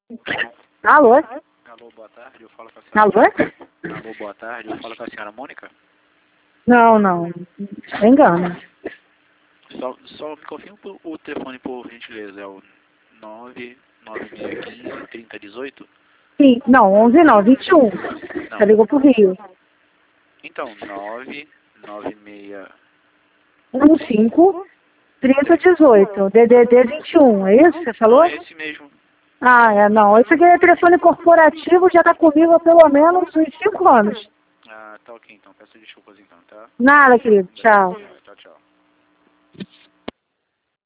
Alô? Alô, boa tarde, eu falo com a senhora. Alô? Alô, boa tarde, eu falo com a senhora Mônica. Não, não. Engano. Só me confirma o telefone, por gentileza. É o 99615 3018? Sim, não, 11 não, 21. Não. Você ligou pro Rio. Então, 996... 15 3018. DDD 21, é isso que você falou? Não, é esse mesmo. Ah, não. Esse aqui é telefone corporativo, já tá comigo há pelo menos uns 5 anos. Ah, tá ok então. Peço desculpas então, tá? Nada, querido. Tchau. Tchau, tchau.